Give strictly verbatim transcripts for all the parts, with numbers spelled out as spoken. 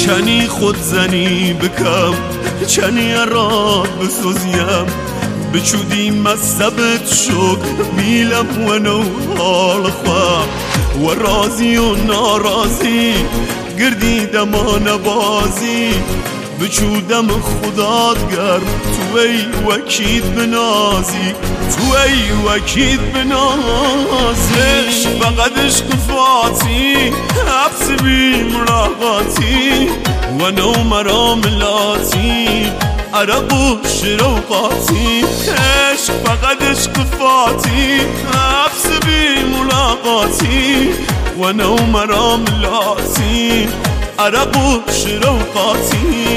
چنی خودزنی بکم چنی اراد بسوزیم بچودی مذهبت شد میلم و نو حال خواه و رازی و نارازی گردی دما نبازی بچودم خدات گر تو ای وکید بنازی تو ای وکید بنازی فقط عشق فاتی حبس بی ملاقاتی و نو مرام لاتی عرق و شروقاتی عشق فقط عشق فاتی حبس بی ملاقاتی و نو مرام لاتی عرق و شروقاتی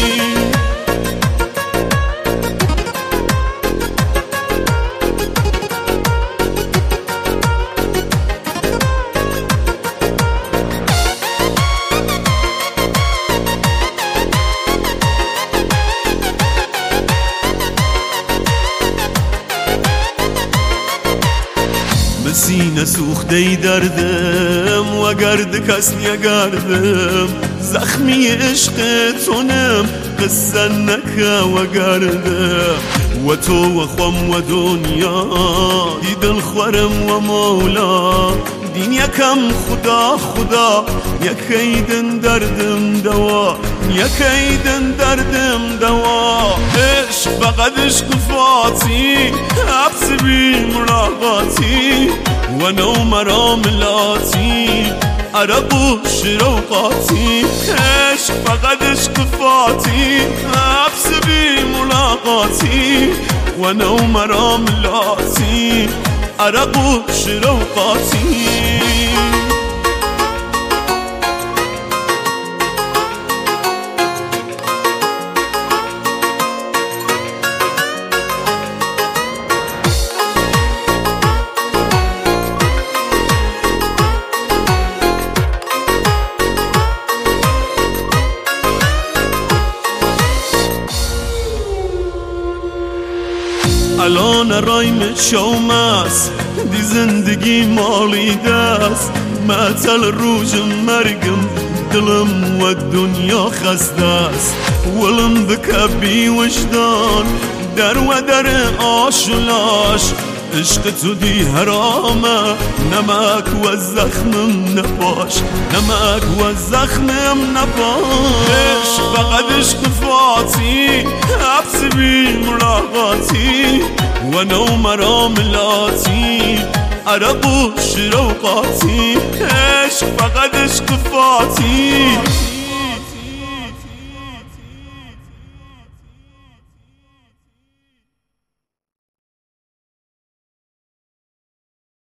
سینه سوخته ای دردم و گرد کس نگردم زخمی عشق تونم قصه نکه و گردم و تو و خم و دنیا دی دل خورم و مولا دین یکم خدا خدا یکیدن دردم دوا یکیدن دردم دوا عشق فقط عشق فاتی حبس بی ملاقاتی و نو مرام لاتی عرق و شروقاتی عشق فقط عشق فاتی حبس بی ملاقاتی و نو مرام لاتی عرق و شروقاتی الان رایم شوم است دی زندگی مالی دست معطل روز مرگم دلم و دنیا خسته است ولم بکبی وجدان در و در آشلاش عشق تو دی حرامه نمک و زخمم نپاش نمک و زخمم نپاش عشق فقط عشق فاتی حبس بی ملاقاتی و نو مرام لاتی عرق و شروقاتی عشق فقط